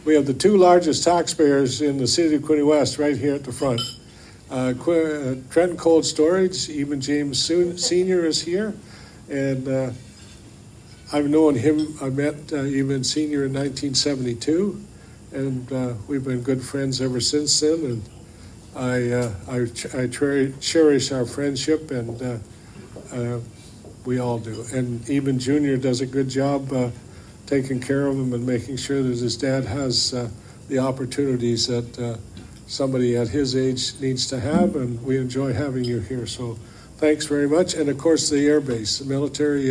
we have the two largest taxpayers in the city of Quinte West right here at the front. Trenton Cold Storage, Eben James Sr. is here, and I've known him. I met Eben Sr. in 1972, and we've been good friends ever since then. And I cherish our friendship, and we all do. And Eben Jr. does a good job taking care of him and making sure that his dad has the opportunities that somebody at his age needs to have, and we enjoy having you here. So thanks very much. And of course, the Air Base, the military.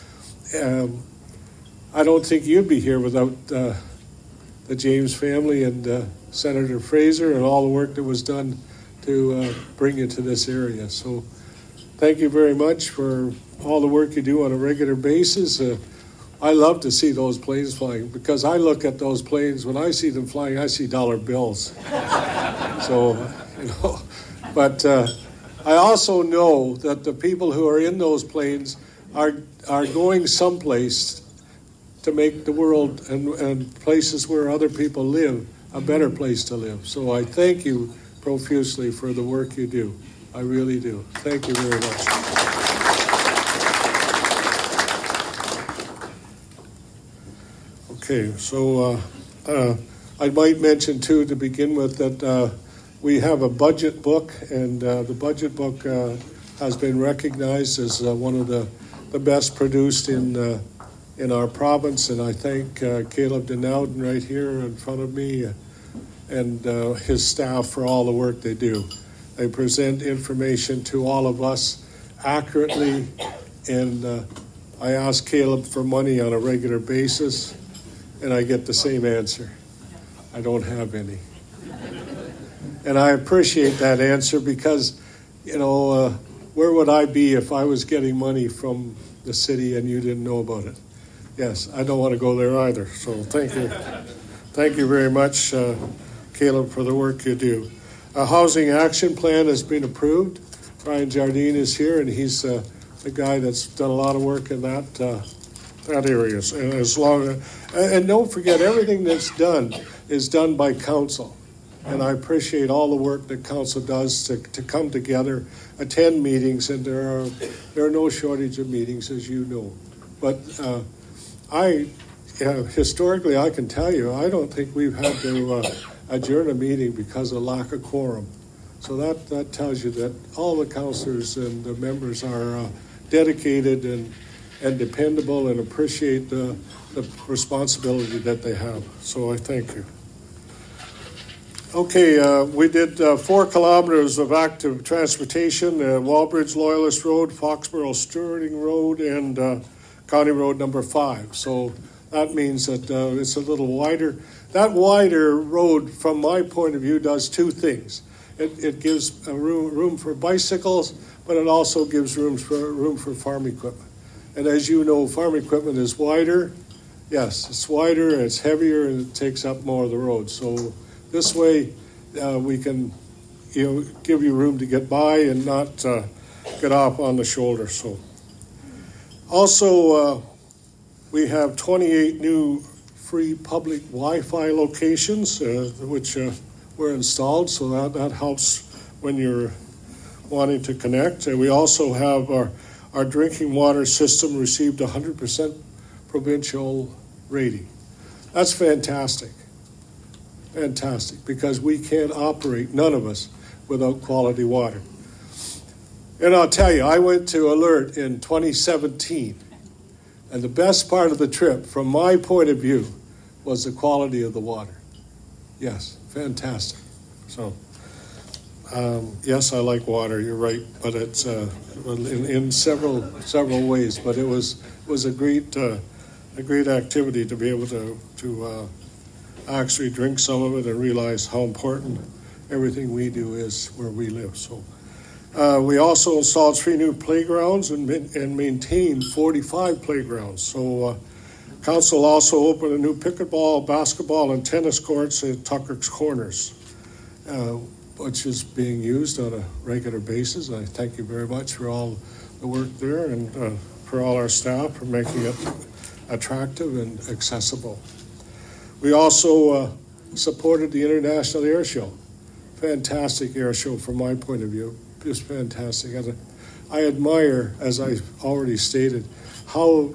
I don't think you'd be here without the James family and Senator Fraser and all the work that was done to bring you to this area. So thank you very much for all the work you do on a regular basis. I love to see those planes flying, because I look at those planes, when I see them flying, I see dollar bills. So, but I also know that the people who are in those planes are going someplace to make the world and places where other people live a better place to live. So I thank you profusely for the work you do. I really do. Thank you very much. Okay, so I might mention too to begin with that we have a budget book, and the budget book has been recognized as one of the best produced in our province, and I thank Caleb Denowden right here in front of me and his staff for all the work they do. They present information to all of us accurately, and I ask Caleb for money on a regular basis, and I get the same answer. I don't have any. And I appreciate that answer, because, where would I be if I was getting money from the city and you didn't know about it? Yes, I don't want to go there either. So thank you. Thank you very much, Caleb, for the work you do. A housing action plan has been approved. Brian Jardine is here, and he's the guy that's done a lot of work in that area. And don't forget, everything that's done is done by council. And I appreciate all the work that council does to come together, attend meetings, and there are no shortage of meetings, as you know. But historically, I can tell you, I don't think we've had to adjourn a meeting because of lack of quorum. So that tells you that all the councillors and the members are dedicated and dependable, and appreciate the responsibility that they have. So I thank you. Okay, we did 4 kilometers of active transportation, Wallbridge Loyalist Road, Foxborough Stewarding Road, and County Road number 5. So that means that it's a little wider. That wider road, from my point of view, does 2 things. It gives room for bicycles, but it also gives room for farm equipment. And as you know, farm equipment is wider. Yes, it's wider, it's heavier, and it takes up more of the road. So this way, we can, give you room to get by and not get off on the shoulder. So, also, we have 28 new free public Wi-Fi locations, which were installed. So that helps when you're wanting to connect. And we also have our drinking water system received 100% provincial rating. That's fantastic. Fantastic, because we can't operate, none of us, without quality water. And I'll tell you, I went to Alert in 2017, and the best part of the trip, from my point of view, was the quality of the water. Yes, fantastic. So, yes, I like water, you're right, but it's in several ways, but it was a great activity to be able to actually drink some of it and realize how important everything we do is where we live. So we also installed 3 new playgrounds and maintained 45 playgrounds. So council also opened a new pickleball, basketball, and tennis courts at Tucker's Corners, which is being used on a regular basis. I thank you very much for all the work there, and for all our staff for making it attractive and accessible. We also supported the International Air Show. Fantastic air show from my point of view, just fantastic. And I admire, as I already stated, how,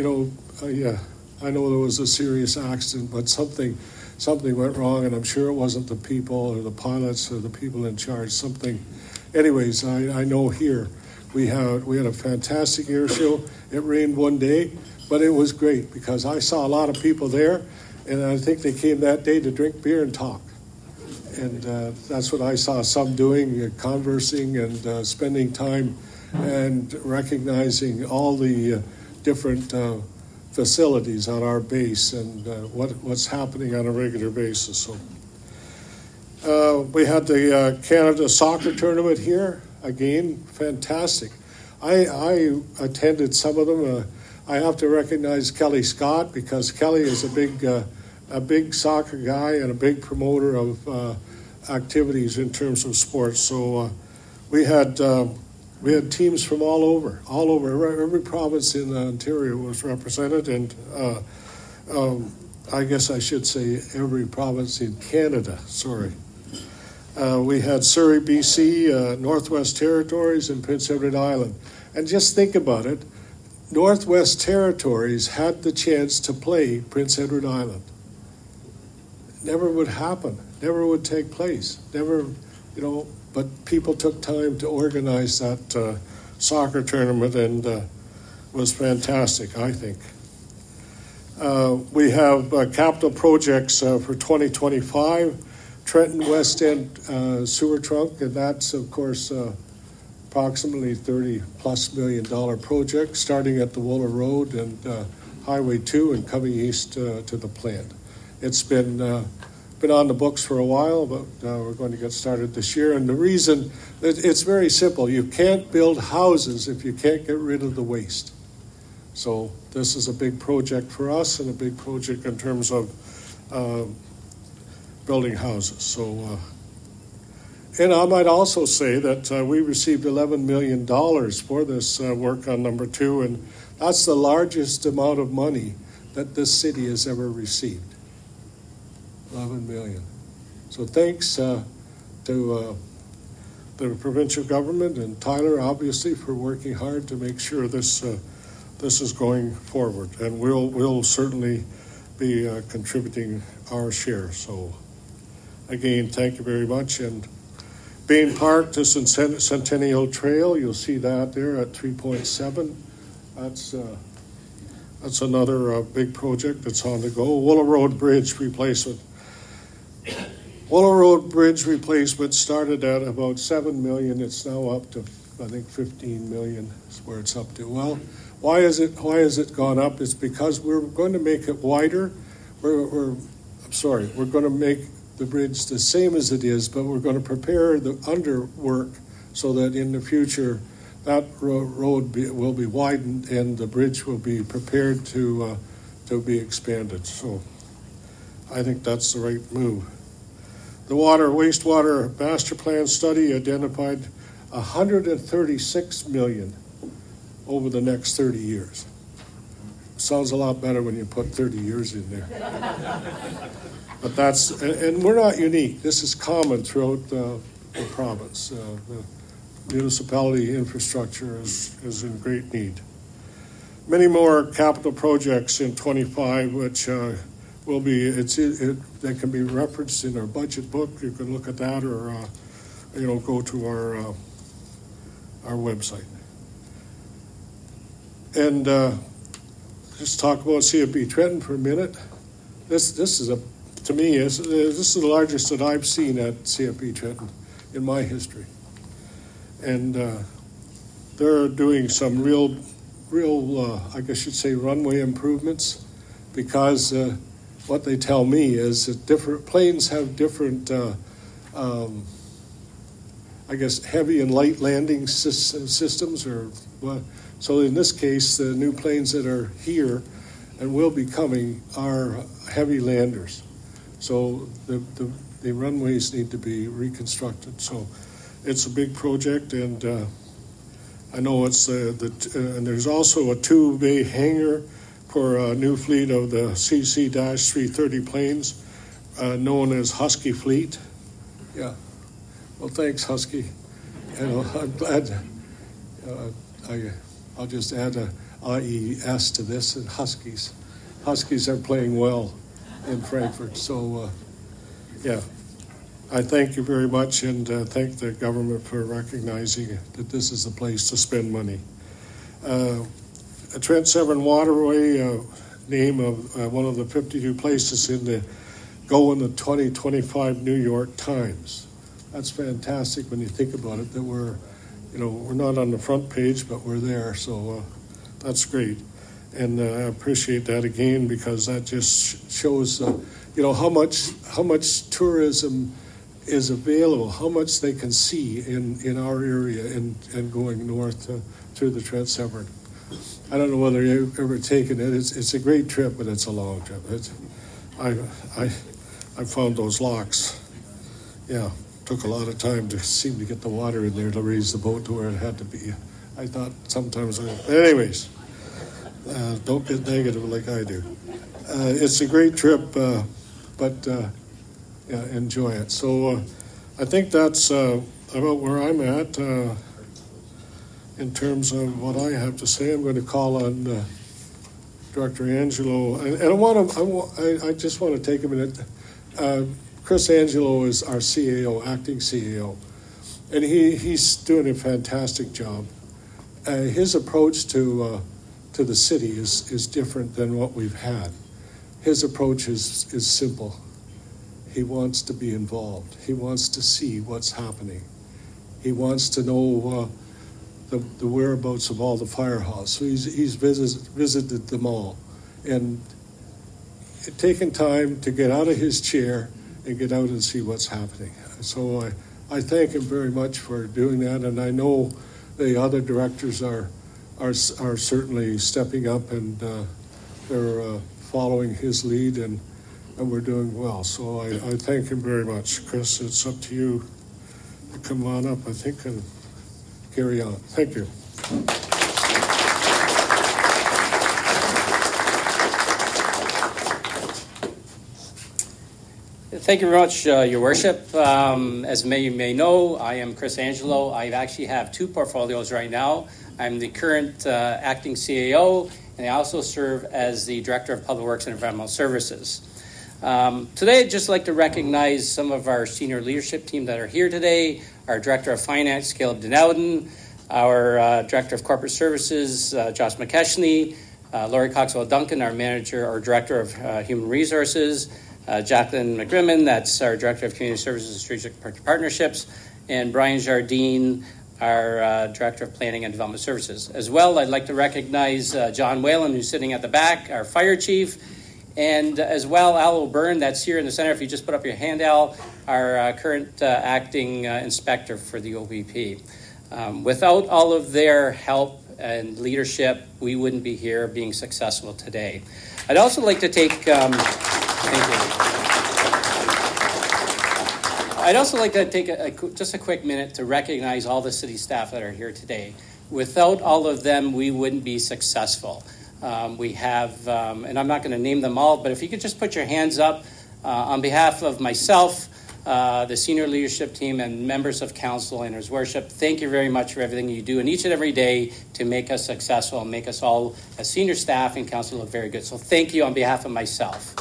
I know there was a serious accident, but something went wrong, and I'm sure it wasn't the people or the pilots or the people in charge. Anyways, I know here we had a fantastic air show. It rained one day, but it was great because I saw a lot of people there, and I think they came that day to drink beer and talk. And that's what I saw some doing, conversing and spending time and recognizing all the different facilities on our base and what's happening on a regular basis. So we had the Canada soccer tournament here. Again, fantastic. I attended some of them. I have to recognize Kelly Scott because Kelly is a big soccer guy and a big promoter of activities in terms of sports. So we had teams from all over. Every province in Ontario was represented, and I guess I should say every province in Canada. Sorry. We had Surrey, BC, Northwest Territories, and Prince Edward Island. And just think about it. Northwest Territories had the chance to play Prince Edward Island. Never would happen. Never would take place. Never, but people took time to organize that soccer tournament, and was fantastic, I think. We have capital projects for 2025, Trenton West End sewer trunk, and that's, of course, approximately $30+ million project, starting at the Wooler Road and Highway 2 and coming east to the plant. It's been on the books for a while, but we're going to get started this year. And the reason, it's very simple. You can't build houses if you can't get rid of the waste. So this is a big project for us and a big project in terms of building houses. So, and I might also say that we received $11 million for this work on number 2, and that's the largest amount of money that this city has ever received. 11 million. So thanks to the provincial government and Tyler, obviously, for working hard to make sure this is going forward. And we'll certainly be contributing our share. So again, thank you very much. And Bain Park to Centennial Trail, you'll see that there at 3.7. That's another big project that's on the go. Wooler Road Bridge replacement. Wooler Road Bridge replacement started at about $7 million. It's now up to, I think, $15 million is where it's up to. Well, why is it gone up? It's because we're going to make it wider. We're going to make the bridge the same as it is, but we're going to prepare the underwork so that in the future that road will be widened and the bridge will be prepared to be expanded. So I think that's the right move. The wastewater master plan study identified $136 million over the next 30 years. Sounds a lot better when you put 30 years in there. But and we're not unique. This is common throughout the province. The municipality infrastructure is in great need. Many more capital projects in 25, which will be, they can be referenced in our budget book. You can look at that, or go to our website. And just talk about CFB Trenton for a minute. This is to me, this is the largest that I've seen at CFB Trenton in my history. And they're doing some real, I guess you'd say, runway improvements, because what they tell me is that different planes have different, I guess, heavy and light landing systems. So in this case, the new planes that are here and will be coming are heavy landers. So the runways need to be reconstructed. So it's a big project, and I know it's and there's also a 2-bay hangar for a new fleet of the CC-330 planes known as Husky Fleet. Yeah. Well, thanks, Husky. I'm glad. I'll just add a IES to this, and Huskies. Huskies are playing well in Frankfurt. So, yeah. I thank you very much, and thank the government for recognizing that this is the place to spend money. Trent Severn Waterway, name of one of the 52 places in the 2025 New York Times. That's fantastic when you think about it, that we're not on the front page, but we're there. So that's great. And I appreciate that again, because that just shows, how much tourism is available, how much they can see in our area and going north through the Trent Severn. I don't know whether you've ever taken it. It's a great trip, but it's a long trip. I found those locks. Yeah, took a lot of time to seem to get the water in there to raise the boat to where it had to be. I thought sometimes, anyways, don't get negative like I do. It's a great trip, but enjoy it. So I think that's about where I'm at in terms of what I have to say. I'm going to call on Director Angelo, and I just want to take a minute. Chris Angelo is our CAO, acting CAO, and he's doing a fantastic job. His approach to the city is different than what we've had. His approach is simple. He wants to be involved. He wants to see what's happening. He wants to know the whereabouts of all the firehouses. So he's visited them all, and taken time to get out of his chair and get out and see what's happening. So I thank him very much for doing that, and I know the other directors are certainly stepping up, and they're following his lead, and we're doing well. So I thank him very much. Chris, it's up to you to come on up, I think, and carry on. Thank you. Thank you very much, Your Worship. As you may know, I am Chris Angelo. I actually have two portfolios right now. I'm the current acting CAO, and I also serve as the Director of Public Works and Environmental Services. Today, I'd just like to recognize some of our senior leadership team that are here today. Our Director of Finance, Caleb Denowden, our Director of Corporate Services, Josh McKechnie, Laurie Coxwell-Duncan, our Manager or Director of Human Resources, Jacqueline McGrimmon, that's our Director of Community Services and Strategic Partnerships, and Brian Jardine, our Director of Planning and Development Services. As well, I'd like to recognize John Whalen, who's sitting at the back, our Fire Chief, and as well, Al O'Byrne, that's here in the center. If you just put up your hand, Al, our current acting inspector for the OPP. Without all of their help and leadership, we wouldn't be here being successful today. I'd also like to take... thank you. I'd also like to take just a quick minute to recognize all the city staff that are here today. Without all of them, we wouldn't be successful. We have, and I'm not going to name them all, but if you could just put your hands up on behalf of myself, the senior leadership team, and members of council and His Worship, thank you very much for everything you do and each and every day to make us successful and make us all, as senior staff and council, look very good. So thank you on behalf of myself.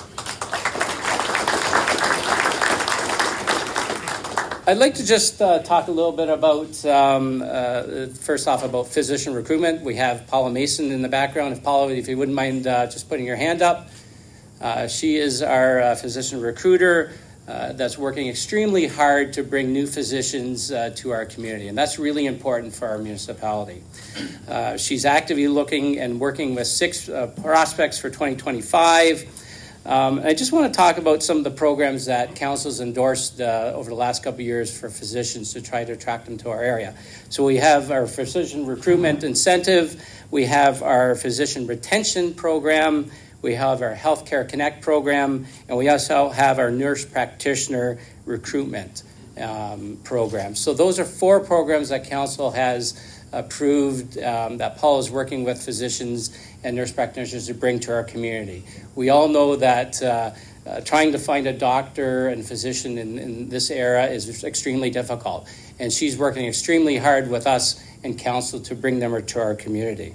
I'd like to just talk a little bit about, first off, about physician recruitment. We have Paula Mason in the background. If you wouldn't mind just putting your hand up. She is our physician recruiter that's working extremely hard to bring new physicians to our community, and that's really important for our municipality. She's actively looking and working with 6 prospects for 2025. I just want to talk about some of the programs that council's endorsed over the last couple of years for physicians to try to attract them to our area. So we have our physician recruitment incentive, we have our physician retention program, we have our Healthcare Connect program, and we also have our nurse practitioner recruitment program. So those are 4 programs that council has approved that Paul is working with physicians and nurse practitioners to bring to our community. We all know that trying to find a doctor and physician in this era is extremely difficult. And she's working extremely hard with us and council to bring them to our community.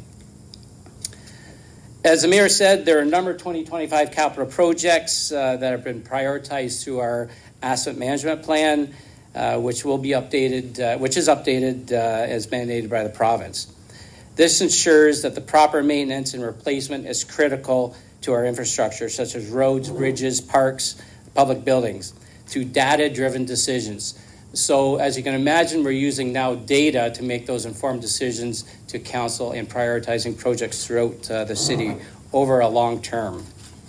As the mayor said, there are a number of 2025 capital projects that have been prioritized through our asset management plan, which is updated as mandated by the province. This ensures that the proper maintenance and replacement is critical to our infrastructure, such as roads, bridges, parks, public buildings, through data-driven decisions. So as you can imagine, we're using now data to make those informed decisions to council in prioritizing projects throughout the city over a long term.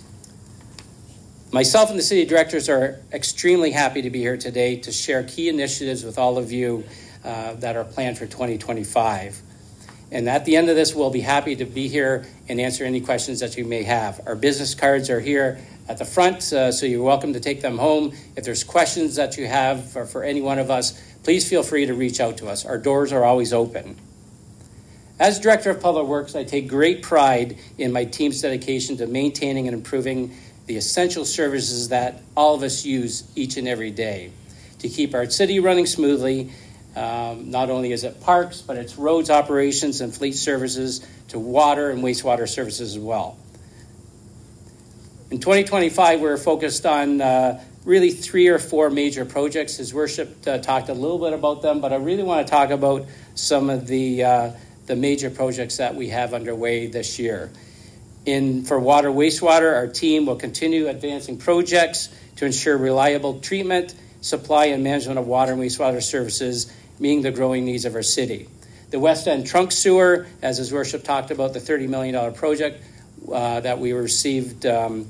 Myself and the city directors are extremely happy to be here today to share key initiatives with all of you that are planned for 2025. And at the end of this, we'll be happy to be here and answer any questions that you may have. Our business cards are here at the front, so you're welcome to take them home. If there's questions that you have for any one of us, please feel free to reach out to us. Our doors are always open. As Director of Public Works, I take great pride in my team's dedication to maintaining and improving the essential services that all of us use each and every day to keep our city running smoothly. Not only is it parks, but it's roads operations and fleet services to water and wastewater services as well. In 2025, we're focused on really 3 or 4 major projects. His Worship talked a little bit about them, but I really want to talk about some of the major projects that we have underway this year. For water wastewater, our team will continue advancing projects to ensure reliable treatment, supply, and management of water and wastewater services, meeting the growing needs of our city. The West End Trunk Sewer, as His Worship talked about, the $30 million project that we received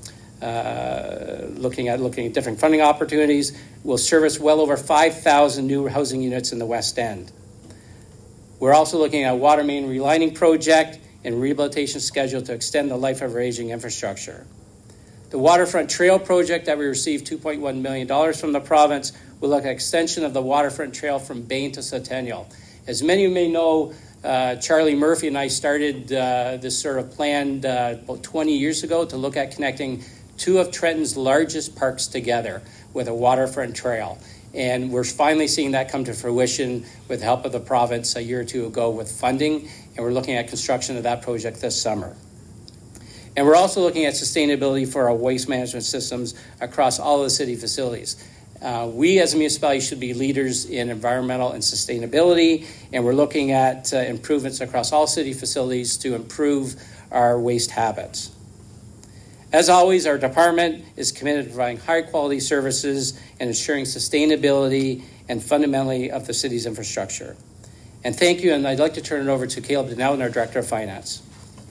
looking at different funding opportunities, will service well over 5,000 new housing units in the West End. We're also looking at a water main relining project and rehabilitation schedule to extend the life of our aging infrastructure. The Waterfront Trail project that we received $2.1 million from the province will look at extension of the Waterfront Trail from Bain to Centennial. As many of you may know, Charlie Murphy and I started this sort of plan about 20 years ago to look at connecting 2 of Trenton's largest parks together with a waterfront trail. And we're finally seeing that come to fruition with the help of the province a year or 2 ago with funding, and we're looking at construction of that project this summer. And we're also looking at sustainability for our waste management systems across all of the city facilities. We as a municipality should be leaders in environmental and sustainability, and we're looking at improvements across all city facilities to improve our waste habits. As always, our department is committed to providing high-quality services and ensuring sustainability and fundamentally of the city's infrastructure. And thank you, and I'd like to turn it over to Caleb Denellen, our Director of Finance.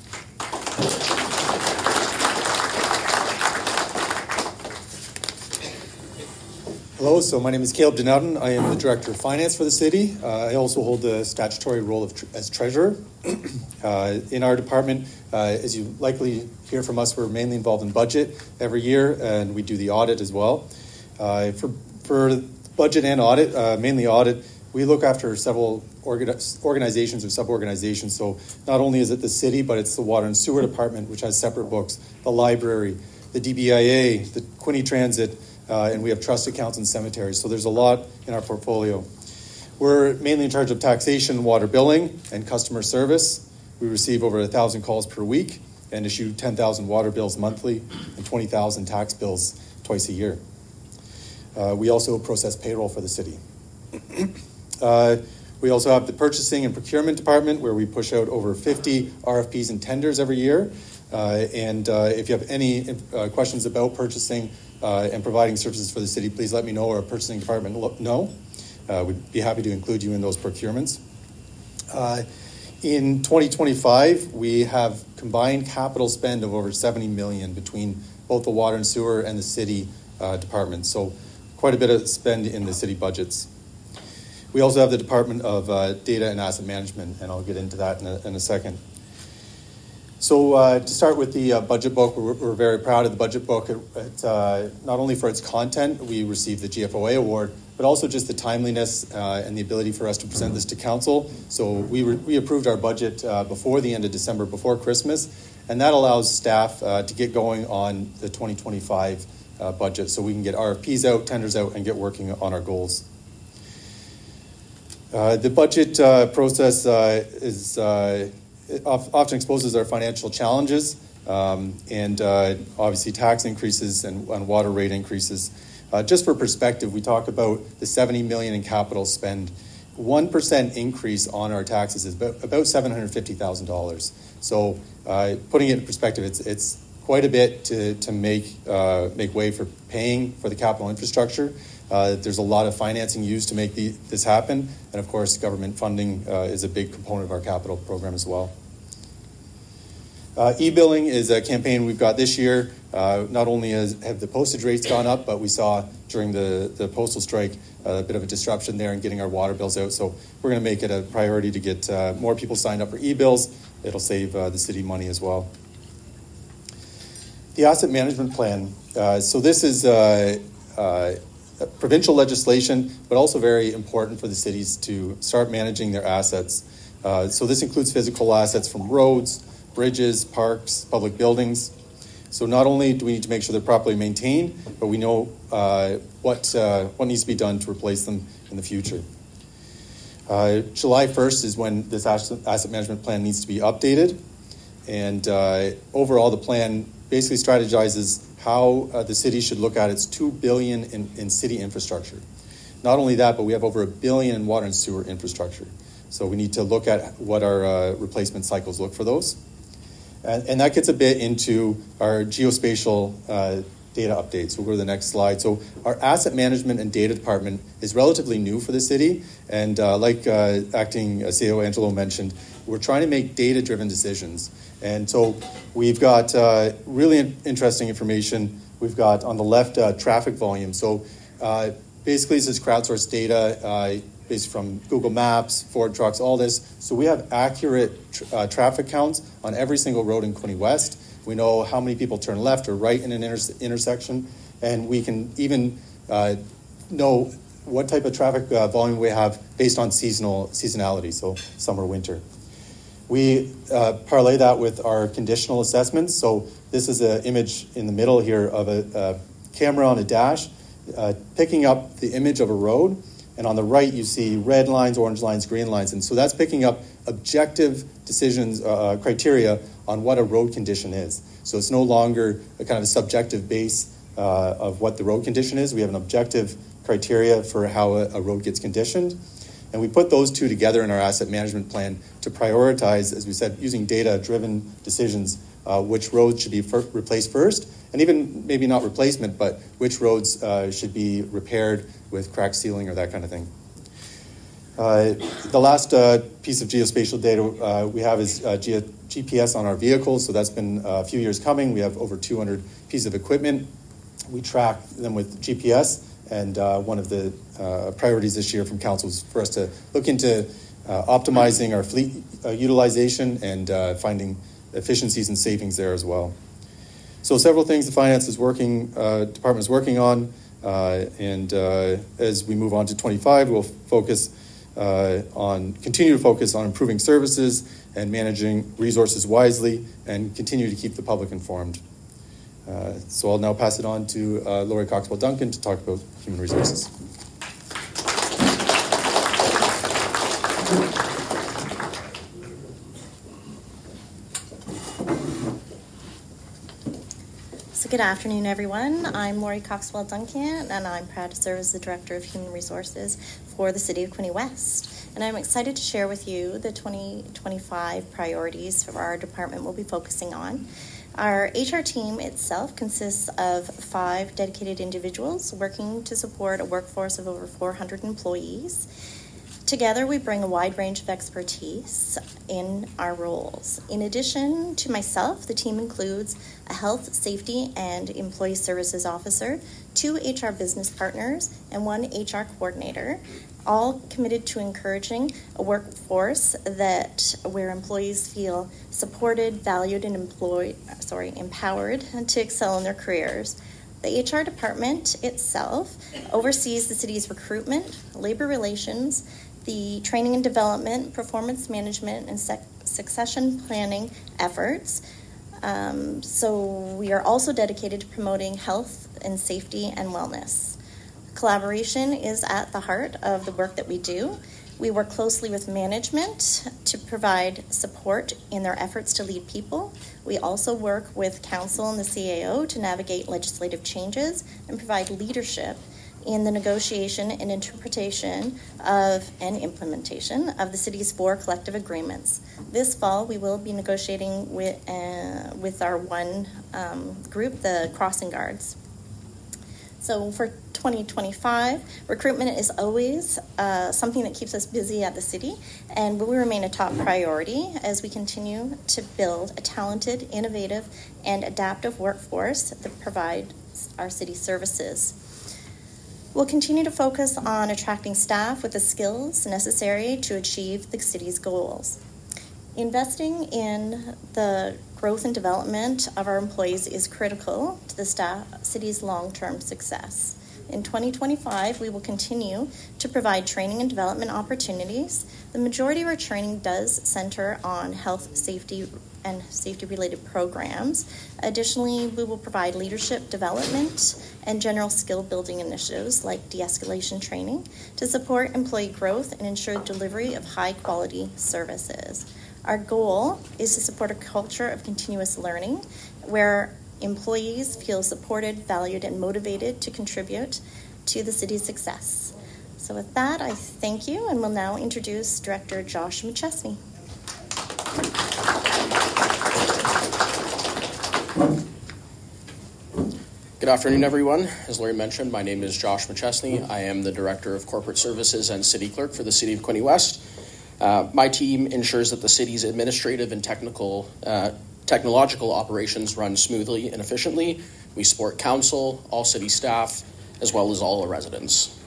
Hello, so my name is Caleb Denellen. I am the Director of Finance for the city. I also hold the statutory role as Treasurer. In our department, as you likely hear from us, we're mainly involved in budget every year, and we do the audit as well. For budget and audit, mainly audit, we look after several organizations or sub-organizations. So not only is it the city, but it's the Water and Sewer Department, which has separate books, the library, the DBIA, the Quinte Transit, and we have trust accounts and cemeteries. So there's a lot in our portfolio. We're mainly in charge of taxation, water billing, and customer service. We receive over 1,000 calls per week and issue 10,000 water bills monthly and 20,000 tax bills twice a year. We also process payroll for the city. We also have the purchasing and procurement department, where we push out over 50 RFPs and tenders every year. If you have any questions about purchasing and providing services for the city, please let me know, or our purchasing department know. We'd be happy to include you in those procurements. In 2025, we have combined capital spend of over $70 million between both the water and sewer and the city departments. So quite a bit of spend in the city budgets. We also have the Department of Data and Asset Management, and I'll get into that in a second. So to start with the budget book, we're very proud of the budget book. Not only for its content, we received the GFOA award, but also just the timeliness and the ability for us to present this to council. So we approved our budget before the end of December, before Christmas, and that allows staff to get going on the 2025 budget so we can get RFPs out, tenders out, and get working on our goals. The budget process often exposes our financial challenges and obviously tax increases and water rate increases. Just for perspective, we talk about the $70 million in capital spend. 1% increase on our taxes is about $750,000. So putting it in perspective, it's quite a bit to make way for paying for the capital infrastructure. There's a lot of financing used to make this happen. And of course, government funding is a big component of our capital program as well. E-billing is a campaign we've got this year. Not only have the postage rates gone up, but we saw during the postal strike a bit of a disruption there in getting our water bills out. So we're going to make it a priority to get more people signed up for e-bills. It'll save the city money as well. The asset management plan. So this is provincial legislation, but also very important for the cities to start managing their assets. So this includes physical assets from roads, bridges, parks, public buildings. So not only do we need to make sure they're properly maintained, but we know what needs to be done to replace them in the future. July 1st is when this asset management plan needs to be updated. And overall, the plan basically strategizes how the city should look at its $2 billion in city infrastructure. Not only that, but we have over $1 billion in water and sewer infrastructure. So we need to look at what our replacement cycles look for those. And that gets a bit into our geospatial data updates. We'll go to the next slide. So our asset management and data department is relatively new for the city. And like Acting CEO Angelo mentioned, we're trying to make data-driven decisions. And so we've got really interesting information. We've got on the left traffic volume. So basically this is crowdsourced data based from Google Maps, Ford trucks, all this. So we have accurate traffic counts on every single road in Quinte West. We know how many people turn left or right in an intersection. And we can even know what type of traffic volume we have based on seasonality, so summer, winter. We parlay that with our conditional assessments. So this is an image in the middle here of a camera on a dash picking up the image of a road. And on the right, you see red lines, orange lines, green lines. And so that's picking up objective decisions, criteria on what a road condition is. So it's no longer a kind of a subjective base of what the road condition is. We have an objective criteria for how a road gets conditioned. And we put those two together in our asset management plan to prioritize, as we said, using data-driven decisions, which roads should be replaced first, and even maybe not replacement, but which roads should be repaired with crack sealing or that kind of thing. The last piece of geospatial data we have is GPS on our vehicles. So that's been a few years coming. We have over 200 pieces of equipment. We track them with GPS. And one of the priorities this year from council is for us to look into optimizing our fleet utilization and finding efficiencies and savings there as well. So several things the finance department is working on. And as we move on to 25, we'll continue to focus on improving services and managing resources wisely and continue to keep the public informed. So I'll now pass it on to Lori Coxwell-Duncan to talk about human resources. So good afternoon, everyone. I'm Lori Coxwell-Duncan, and I'm proud to serve as the Director of Human Resources for the City of Quinte West. And I'm excited to share with you the 2025 priorities for our department we'll be focusing on. Our HR team itself consists of 5 dedicated individuals working to support a workforce of over 400 employees. Together, we bring a wide range of expertise in our roles. In addition to myself, the team includes a health, safety, and employee services officer, 2 HR business partners, and 1 HR coordinator, all committed to encouraging a workforce where employees feel supported, valued, and empowered to excel in their careers. The HR department itself oversees the city's recruitment, labor relations, the training and development, performance management, and succession planning efforts. So we are also dedicated to promoting health in safety and wellness. Collaboration is at the heart of the work that we do. We work closely with management to provide support in their efforts to lead people. We also work with council and the CAO to navigate legislative changes and provide leadership in the negotiation and interpretation of and implementation of the city's 4 collective agreements. This fall, we will be negotiating with our one group, the Crossing Guards. So for 2025, recruitment is always something that keeps us busy at the city and will remain a top priority as we continue to build a talented, innovative, and adaptive workforce that provides our city services. We'll continue to focus on attracting staff with the skills necessary to achieve the city's goals. Investing in the growth and development of our employees is critical to the city's long-term success. In 2025, we will continue to provide training and development opportunities. The majority of our training does center on health, safety, and safety-related programs. Additionally, we will provide leadership development and general skill-building initiatives like de-escalation training to support employee growth and ensure delivery of high-quality services. Our goal is to support a culture of continuous learning where employees feel supported, valued, and motivated to contribute to the city's success. So with that, I thank you and will now introduce Director Josh McChesney. Good afternoon, everyone. As Lori mentioned, my name is Josh McChesney. I am the Director of Corporate Services and City Clerk for the City of Quinte West. My team ensures that the city's administrative and technological operations run smoothly and efficiently. We support council, all city staff, as well as all our residents.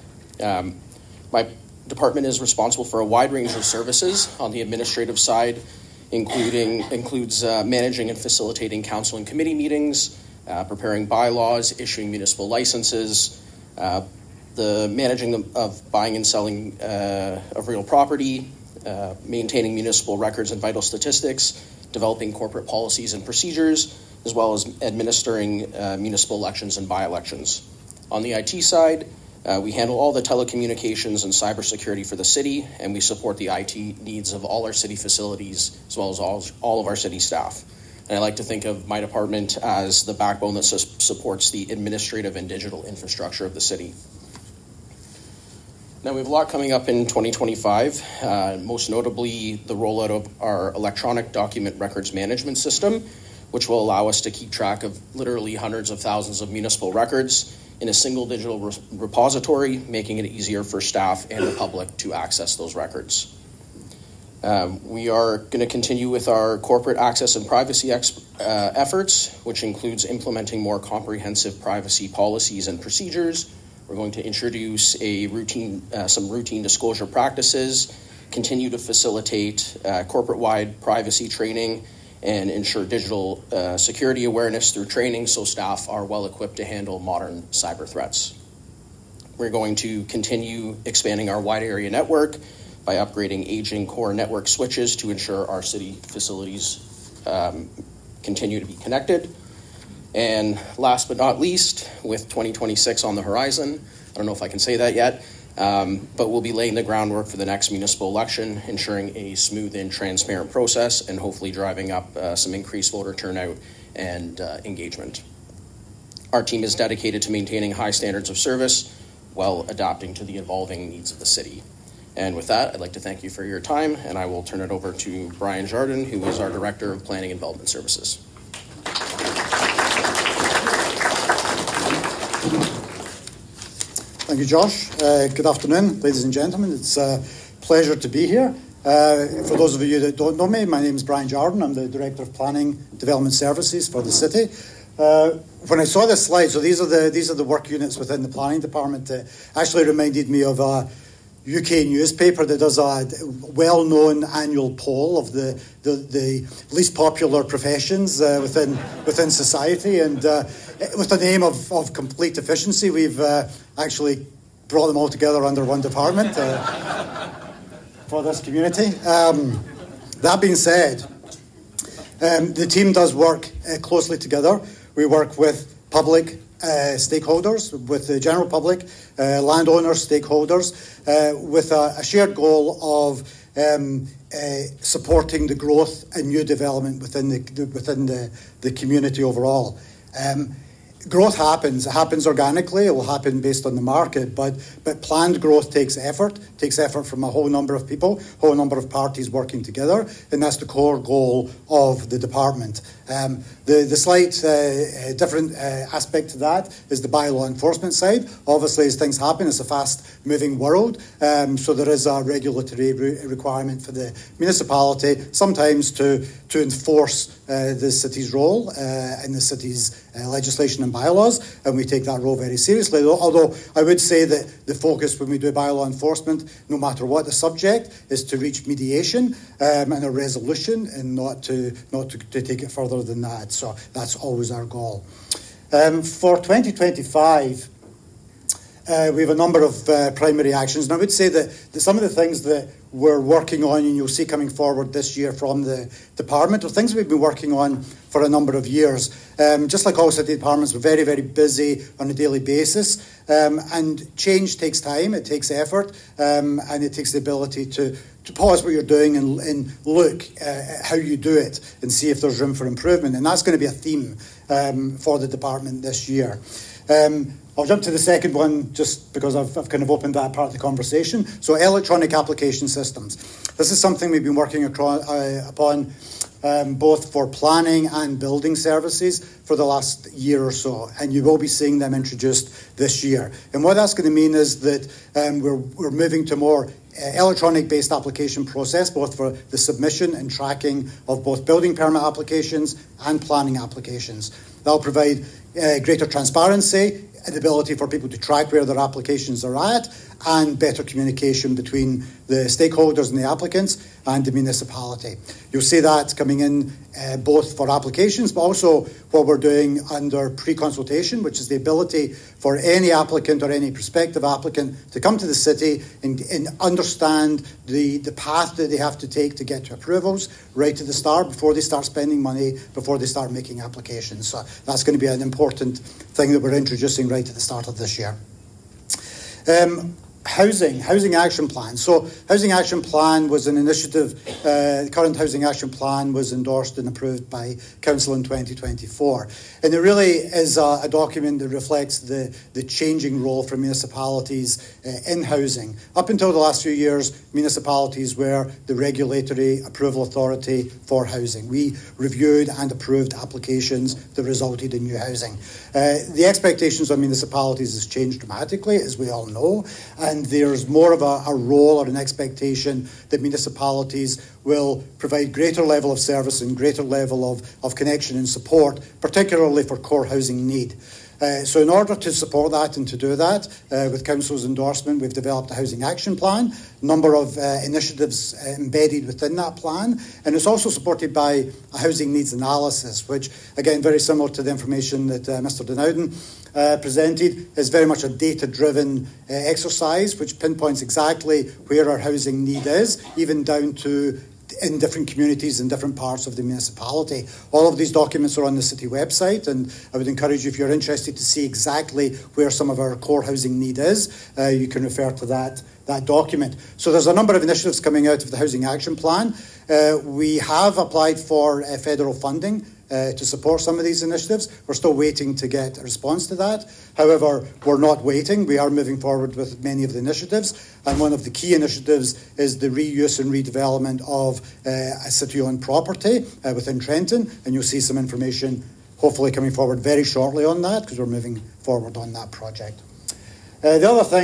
My department is responsible for a wide range of services on the administrative side, includes managing and facilitating council and committee meetings, preparing bylaws, issuing municipal licenses, the managing of buying and selling of real property, maintaining municipal records and vital statistics, developing corporate policies and procedures, as well as administering municipal elections and by-elections. On the IT side, we handle all the telecommunications and cybersecurity for the city, and we support the IT needs of all our city facilities, as well as all of our city staff. And I like to think of my department as the backbone that supports the administrative and digital infrastructure of the city. Now, we have a lot coming up in 2025, most notably the rollout of our electronic document records management system, which will allow us to keep track of literally hundreds of thousands of municipal records in a single digital repository, making it easier for staff and the public to access those records. We are going to continue with our corporate access and privacy efforts, which includes implementing more comprehensive privacy policies and procedures. We're going to introduce some routine disclosure practices, continue to facilitate corporate-wide privacy training, and ensure digital security awareness through training so staff are well equipped to handle modern cyber threats. We're going to continue expanding our wide area network by upgrading aging core network switches to ensure our city facilities continue to be connected. And last but not least, with 2026 on the horizon, I don't know if I can say that yet, but we'll be laying the groundwork for the next municipal election, ensuring a smooth and transparent process, and hopefully driving up some increased voter turnout and engagement. Our team is dedicated to maintaining high standards of service while adapting to the evolving needs of the city. And with that, I'd like to thank you for your time, and I will turn it over to Brian Jardin, who is our Director of Planning and Development Services. Thank you, Josh. Good afternoon, ladies and gentlemen. It's a pleasure to be here. For those of you that don't know me, my name is Brian Jardin. I'm the Director of Planning Development Services for the city. When I saw this slide, so these are the work units within the planning department. Actually reminded me of a UK newspaper that does a well-known annual poll of the least popular professions within society, and with the name of complete efficiency, we've actually brought them all together under one department for this community. That being said, the team does work closely together. We work with public, stakeholders, with the general public, landowners, stakeholders, with a shared goal of supporting the growth and new development within the community overall. Growth happens. It happens organically. It will happen based on the market, but planned growth takes effort from a whole number of people, whole number of parties working together, and that's the core goal of the department. The slight different aspect to that is the bylaw enforcement side. Obviously, as things happen, it's a fast-moving world, so there is a regulatory requirement for the municipality sometimes to enforce the city's role in the city's legislation and bylaws, and we take that role very seriously. Although I would say that the focus when we do bylaw enforcement, no matter what the subject, is to reach mediation and a resolution, and not to take it further than that. So that's always our goal. For 2025, we have a number of primary actions, and I would say that some of the things that we're working on and you'll see coming forward this year from the department are things we've been working on for a number of years. Just like all city departments, we're very, very busy on a daily basis, and change takes time, it takes effort, and it takes the ability to pause what you're doing and look at how you do it and see if there's room for improvement. And that's going to be a theme for the department this year. I'll jump to the second one just because I've kind of opened that part of the conversation. So electronic application systems. This is something we've been working upon both for planning and building services for the last year or so, and you will be seeing them introduced this year. And what that's going to mean is that we're moving to more electronic-based application process, both for the submission and tracking of both building permit applications and planning applications. That'll provide greater transparency, the ability for people to track where their applications are at, and better communication between the stakeholders and the applicants and the municipality. You'll see that coming in both for applications, but also what we're doing under pre-consultation, which is the ability for any applicant or any prospective applicant to come to the city and understand the path that they have to take to get to approvals right at the start, before they start spending money, before they start making applications. So that's going to be an important thing that we're introducing right at the start of this year. Housing Action Plan. So Housing Action Plan was an initiative, the current Housing Action Plan was endorsed and approved by Council in 2024. And it really is a document that reflects the changing role for municipalities in housing. Up until the last few years, municipalities were the regulatory approval authority for housing. We reviewed and approved applications that resulted in new housing. The expectations on municipalities has changed dramatically, as we all know, and there's more of a role or an expectation that municipalities will provide greater level of service and greater level of connection and support, particularly for core housing need. So in order to support that and to do that, with Council's endorsement, we've developed a Housing Action Plan, a number of initiatives embedded within that plan, and it's also supported by a housing needs analysis, which, again, very similar to the information that Mr. Denouden presented, is very much a data-driven exercise, which pinpoints exactly where our housing need is, even down to in different communities in different parts of the municipality. All of these documents are on the city website, and I would encourage you, if you're interested to see exactly where some of our core housing need is, you can refer to that document. So there's a number of initiatives coming out of the Housing Action Plan. We have applied for federal funding to support some of these initiatives. We're still waiting to get a response to that. However, we're not waiting. We are moving forward with many of the initiatives, and one of the key initiatives is the reuse and redevelopment of a city-owned property within Trenton, and you'll see some information hopefully coming forward very shortly on that, because we're moving forward on that project. The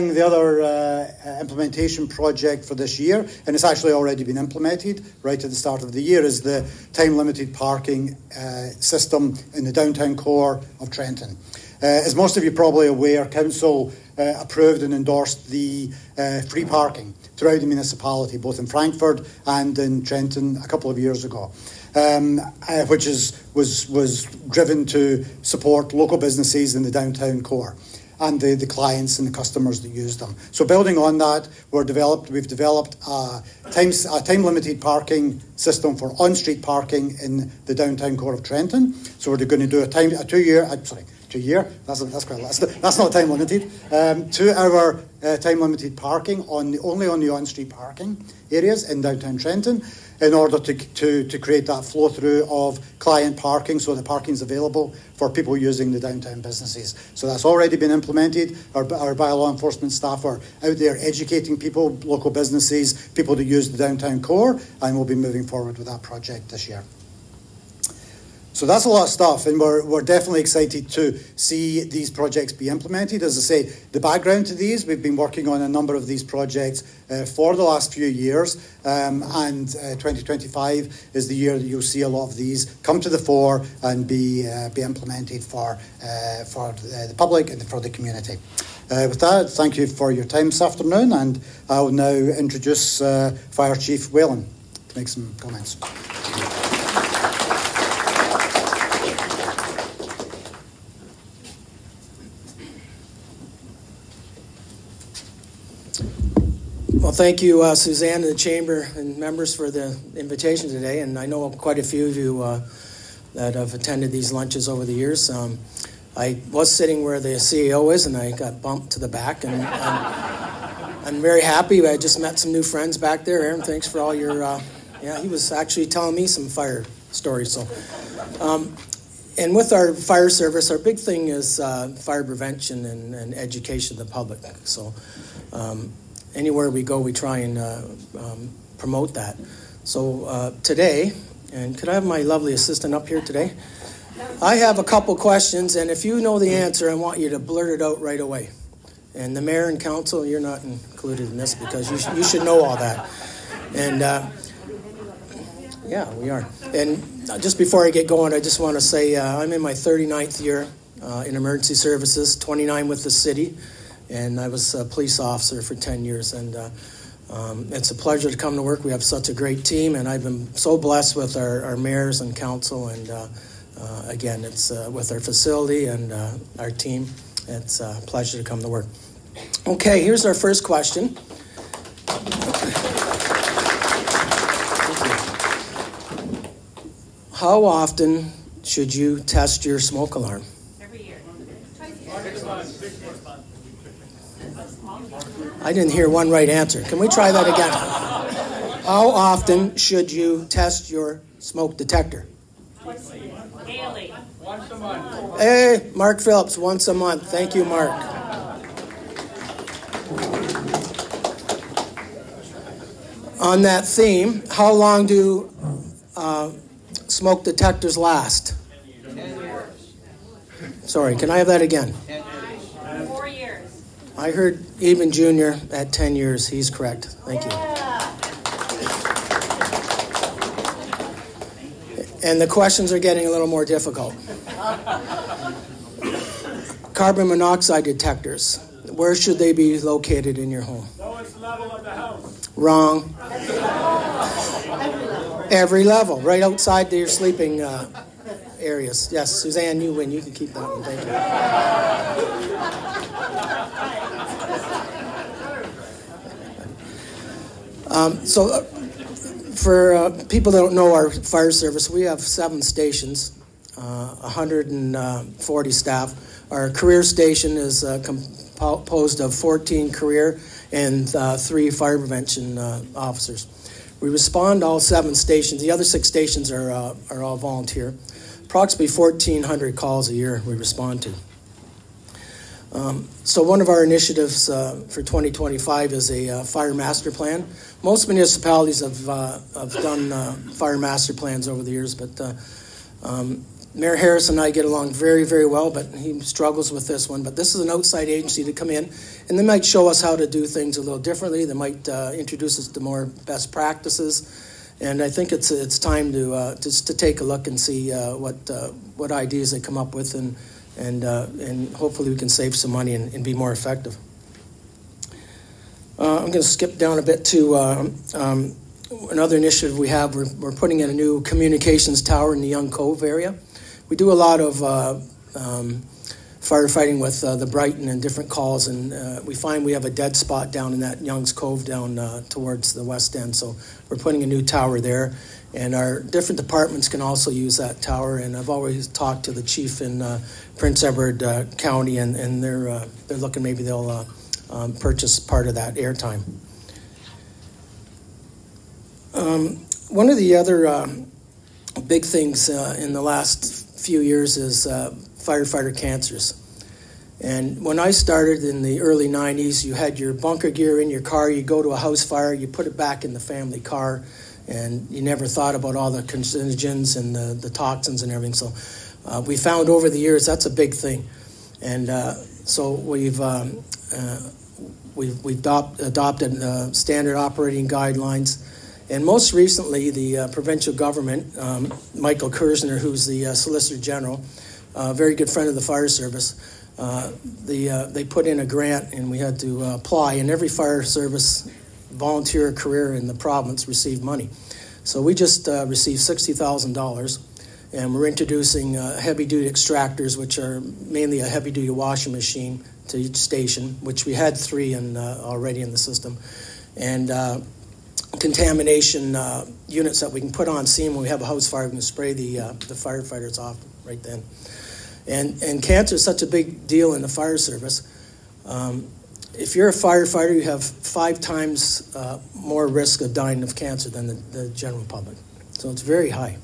other implementation project for this year, and it's actually already been implemented right at the start of the year, is the time-limited parking system in the downtown core of Trenton. As most of you are probably aware, Council approved and endorsed the free parking throughout the municipality, both in Frankfurt and in Trenton a couple of years ago. Which was driven to support local businesses in the downtown core and the clients and the customers that use them. So building on that, we've developed a time-limited parking system for on-street parking in the downtown core of Trenton. So we're going to do a to a year. That's quite a lot. That's not time limited. 2 hour time limited parking only on the on-street parking areas in downtown Trenton, in order to create that flow through of client parking, so the parking is available for people using the downtown businesses. So that's already been implemented. Our bylaw enforcement staff are out there educating people, local businesses, people that use the downtown core, and we'll be moving forward with that project this year. So that's a lot of stuff, and we're definitely excited to see these projects be implemented. As I say, the background to these, we've been working on a number of these projects for the last few years, and 2025 is the year that you'll see a lot of these come to the fore and be implemented for the public and for the community. With that, thank you for your time this afternoon, and I will now introduce Fire Chief Whalen to make some comments. Well, thank you, Suzanne and the Chamber and members for the invitation today. And I know quite a few of you that have attended these lunches over the years. I was sitting where the CAO is, and I got bumped to the back. And I'm very happy. I just met some new friends back there. Aaron, thanks for all your... he was actually telling me some fire stories. So, and with our fire service, our big thing is fire prevention and education of the public. So... anywhere we go, we try and promote that. So today, and could I have my lovely assistant up here today? I have a couple questions, and if you know the answer, I want you to blurt it out right away. And the mayor and council, you're not included in this because you should know all that. And yeah, we are. And just before I get going, I just want to say I'm in my 39th year in emergency services, 29 with the city. And I was a police officer for 10 years, and it's a pleasure to come to work. We have such a great team, and I've been so blessed with our mayors and council, and again, it's with our facility and our team. It's a pleasure to come to work. Okay, here's our first question. How often should you test your smoke alarm? I didn't hear one right answer. Can we try that again? How often should you test your smoke detector? Daily. Once a month. Hey, Mark Phillips, once a month. Thank you, Mark. On that theme, how long do smoke detectors last? 10 years. Sorry, can I have that again? 4 years. I heard even Junior at 10 years. He's correct. Thank you. And the questions are getting a little more difficult. Carbon monoxide detectors. Where should they be located in your home? Lowest level of the house. Wrong. Every level, right outside your sleeping areas. Yes, Suzanne, you win. You can keep that one. Thank you. For people that don't know our fire service, we have 7 stations, 140 staff. Our career station is composed of 14 career and 3 fire prevention officers. We respond to all 7 stations. The other 6 stations are all volunteer. Approximately 1,400 calls a year we respond to. So one of our initiatives for 2025 is a fire master plan. Most municipalities have done fire master plans over the years, but Mayor Harris and I get along very, very well, but he struggles with this one. But this is an outside agency to come in, and they might show us how to do things a little differently. They might introduce us to more best practices, and I think it's time to just to take a look and see what ideas they come up with, and hopefully we can save some money and be more effective. I'm going to skip down a bit to another initiative we have. We're putting in a new communications tower in the Young Cove area. We do a lot of firefighting with the Brighton and different calls, and we find we have a dead spot down in that Young's Cove down towards the west end. So we're putting a new tower there, And our different departments can also use that tower. And I've always talked to the chief in Prince Edward County, and they're looking, maybe they'll purchase part of that airtime. One of the other big things in the last few years is firefighter cancers. And when I started in the early 90s, you had your bunker gear in your car, you go to a house fire, you put it back in the family car, and you never thought about all the carcinogens and the toxins and everything. So we found over the years that's a big thing. And so we've adopted standard operating guidelines. And most recently, the provincial government, Michael Kersner, who's the Solicitor General, a very good friend of the fire service, they put in a grant, and we had to apply, and every fire service volunteer career in the province received money. So we just received $60,000, and we're introducing heavy-duty extractors, which are mainly a heavy-duty washing machine to each station, which we had 3 already in the system, and contamination units that we can put on scene when we have a house fire. We can spray the firefighters off right then. And cancer is such a big deal in the fire service. If you're a firefighter, you have 5 times more risk of dying of cancer than the general public. So it's very high.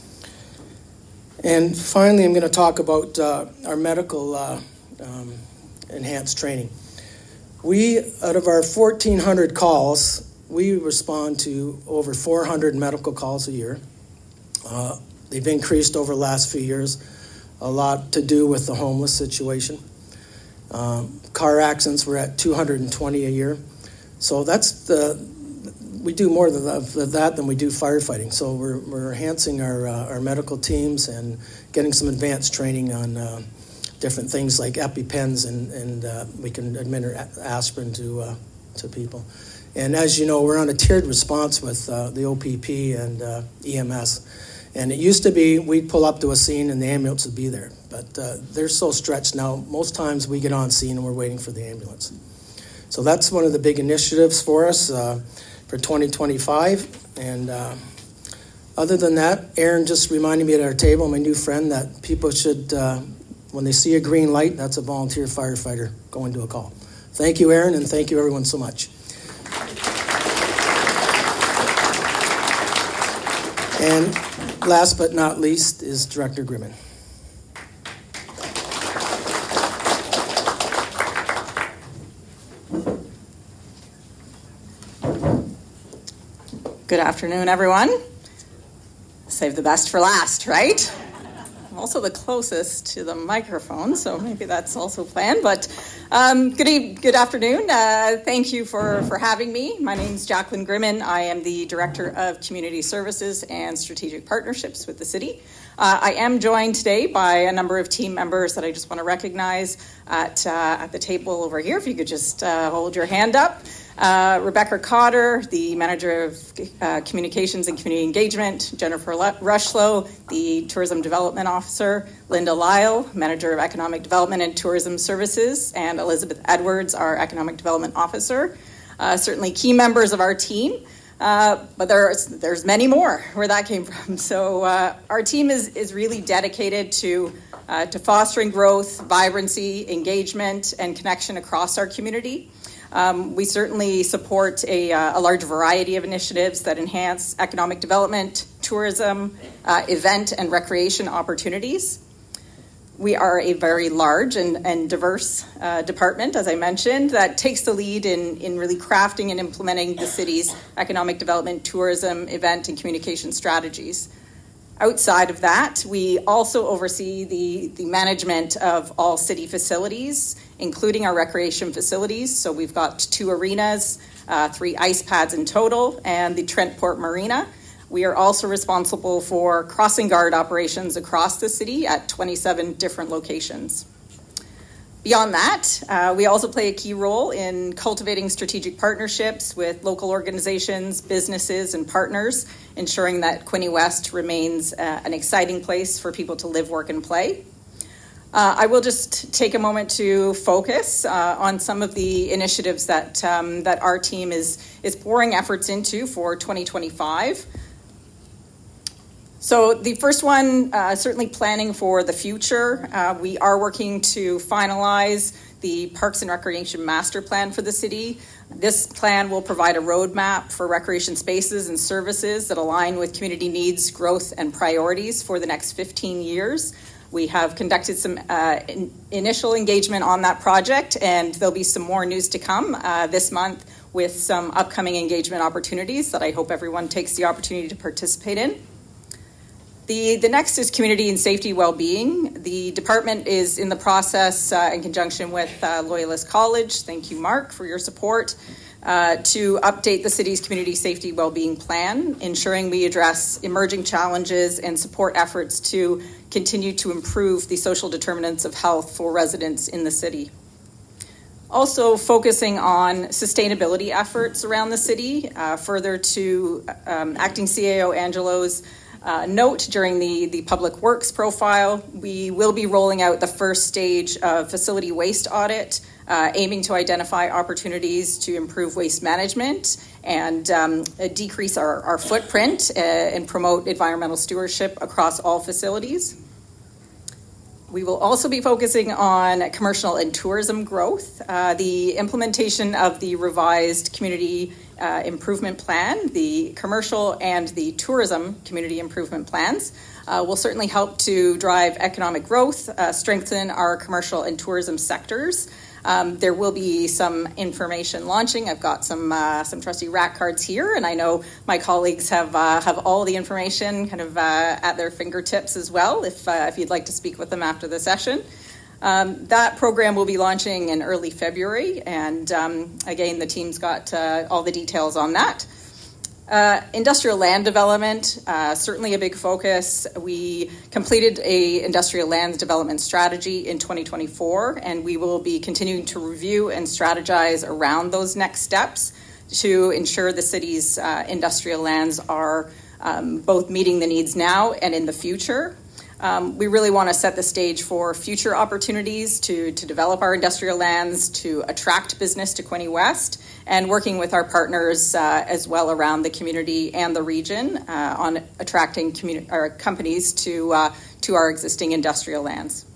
And finally, I'm going to talk about our medical enhanced training. Out of our 1,400 calls, we respond to over 400 medical calls a year. They've increased over the last few years, a lot to do with the homeless situation. Car accidents, we're at 220 a year. So we do more of that than we do firefighting. So we're enhancing our medical teams and getting some advanced training on different things like EpiPens, and we can administer aspirin to people. And as you know, we're on a tiered response with the OPP and EMS. And it used to be we'd pull up to a scene and the ambulance would be there. But they're so stretched now, most times we get on scene and we're waiting for the ambulance. So that's one of the big initiatives for us for 2025. And other than that, Aaron just reminded me at our table, my new friend, that people should, when they see a green light, that's a volunteer firefighter going to a call. Thank you, Aaron, and thank you everyone so much. And last but not least is Director Grimmin. Good afternoon, everyone. Save the best for last, right? I'm also the closest to the microphone, so maybe that's also planned. But good afternoon. Thank you for having me. My name is Jacqueline Grimmin. I am the Director of Community Services and Strategic Partnerships with the city. I am joined today by a number of team members that I just want to recognize at the table over here. If you could just hold your hand up. Rebecca Cotter, the Manager of Communications and Community Engagement, Jennifer Rushlow, the Tourism Development Officer, Linda Lyle, Manager of Economic Development and Tourism Services, and Elizabeth Edwards, our Economic Development Officer. Certainly key members of our team, but there's many more where that came from. So our team is really dedicated to fostering growth, vibrancy, engagement, and connection across our community. We certainly support a large variety of initiatives that enhance economic development, tourism, event and recreation opportunities. We are a very large and diverse department, as I mentioned, that takes the lead in really crafting and implementing the city's economic development, tourism, event, and communication strategies. Outside of that, we also oversee the management of all city facilities, including our recreation facilities. So we've got 2 arenas, 3 ice pads in total, and the Trentport Marina. We are also responsible for crossing guard operations across the city at 27 different locations. Beyond that, we also play a key role in cultivating strategic partnerships with local organizations, businesses, and partners, ensuring that Quinte West remains an exciting place for people to live, work, and play. I will just take a moment to focus on some of the initiatives that our team is pouring efforts into for 2025. So the first one, certainly planning for the future. We are working to finalize the Parks and Recreation Master Plan for the city. This plan will provide a roadmap for recreation spaces and services that align with community needs, growth, and priorities for the next 15 years. We have conducted some initial engagement on that project, and there'll be some more news to come this month with some upcoming engagement opportunities that I hope everyone takes the opportunity to participate in. The next is community and safety well-being. The department is in the process, in conjunction with Loyalist College, thank you, Mark, for your support, to update the city's community safety well-being plan, ensuring we address emerging challenges and support efforts to continue to improve the social determinants of health for residents in the city. Also focusing on sustainability efforts around the city, further to Acting CAO Angelo's note during the Public Works profile, we will be rolling out the first stage of facility waste audit, aiming to identify opportunities to improve waste management and decrease our footprint and promote environmental stewardship across all facilities. We will also be focusing on commercial and tourism growth. The implementation of the revised community improvement plan, the commercial and the tourism community improvement plans, will certainly help to drive economic growth, strengthen our commercial and tourism sectors. There will be some information launching. I've got some trusty rack cards here, and I know my colleagues have all the information kind of at their fingertips as well, if you'd like to speak with them after the session. That program will be launching in early February, and again, the team's got all the details on that. Industrial land development, certainly a big focus. We completed a industrial land development strategy in 2024, and we will be continuing to review and strategize around those next steps to ensure the city's industrial lands are both meeting the needs now and in the future. We really want to set the stage for future opportunities to develop our industrial lands, to attract business to Quinte West, and working with our partners as well around the community and the region on attracting companies to our existing industrial lands.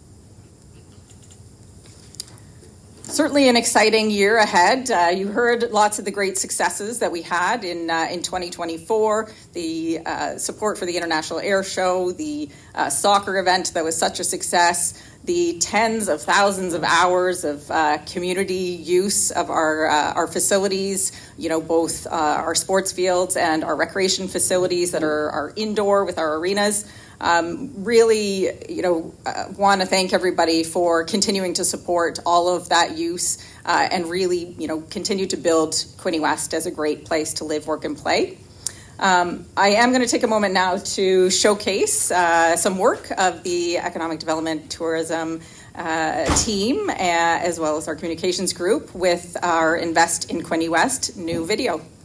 Certainly an exciting year ahead. You heard lots of the great successes that we had in 2024, the support for the International Air Show, the soccer event that was such a success, the tens of thousands of hours of community use of our facilities, both our sports fields and our recreation facilities that are indoor with our arenas. Really, want to thank everybody for continuing to support all of that use and really, continue to build Quinte West as a great place to live, work, and play. I am going to take a moment now to showcase some work of the Economic Development Tourism team, as well as our communications group, with our Invest in Quinte West new video.